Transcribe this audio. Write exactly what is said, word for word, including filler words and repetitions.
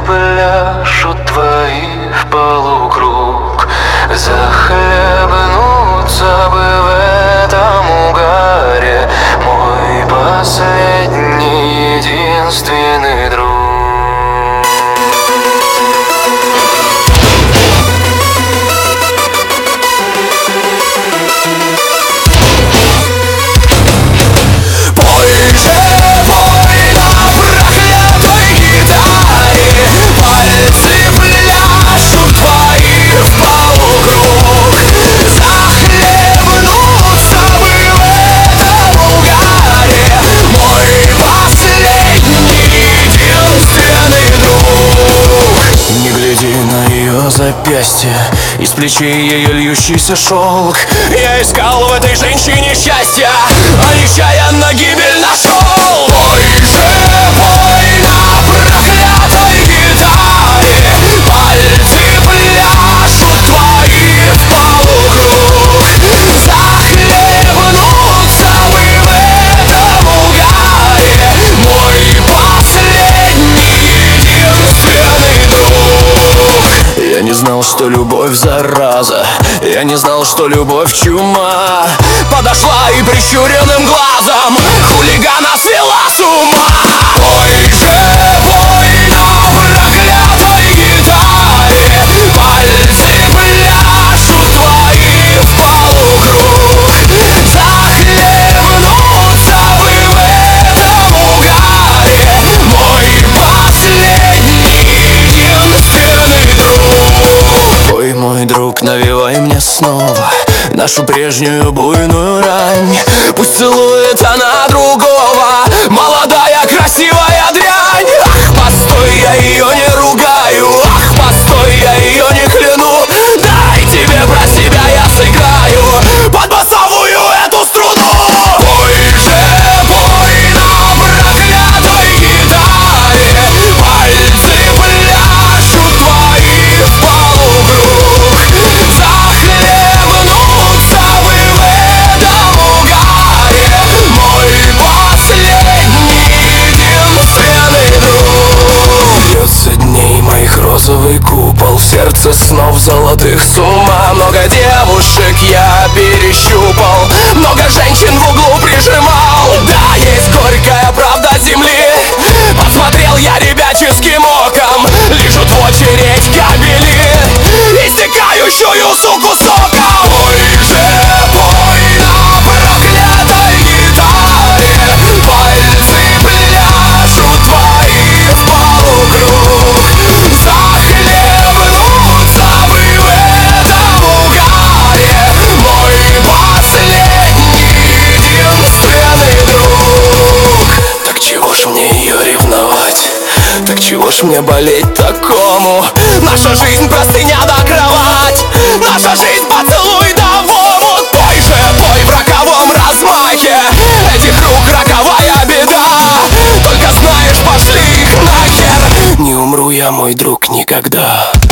пляшут твои в полукруг. Захлебнуться бы в этом угаре, мой последний, единственный друг. На ее запястье, из плечей ее льющийся шелк. Я искал в этой женщине счастья, а нечаянно гибель нашел. Бой живой на проклятой гитаре, пальцы пляшут твои в полукруг. Захлебнуться бы в этом угаре, мой последний, единственный друг. Я не знал, что любовь зараза, я не знал, что любовь чума. Подошла и прищуренным глазом хулигана свела с ума. Бой живой на проклятой гитаре, пальцы пляшут твои в полукруг. Захлебнуться бы в этом угаре, мой последний, единственный друг. Ой, мой друг, навевай мне снова нашу прежнюю буйную рань. Пусть целует она другого, молодая красивая дрянь. Ах, постой, я ее не ругаю, ах, постой, я ее не кляну. Дай тебе про себя я сыграю под басовую эту струну. Бой живой на проклятой гитаре, пальцы пляшут твои в полукруг. Захлебнуться бы в этом угаре, мой последний, единственный друг. Льется дней моих розовый купол, в сердце снов золотых с ума. Много девушек я перещупал, много женщин в углу прижимал. Да, есть горькая правда земли, посмотрел я ребяческим оком. Лижут в очередь кабели, истекающую суку соком. Ой, живой на проклятой гитаре, пальцы пляшут твои в полукруг. Захлебнуться бы в этом угаре, мой последний, единственный друг. Так чего ж мне ее ревновать? Так чего ж мне болеть такому? Наша жизнь простыня да кровать, наша жизнь поцелуй да в омут. Пой же, пой в роковом размахе этих рук роковая беда. Только знаешь, пошли их нахер, не умру я, мой друг, никогда.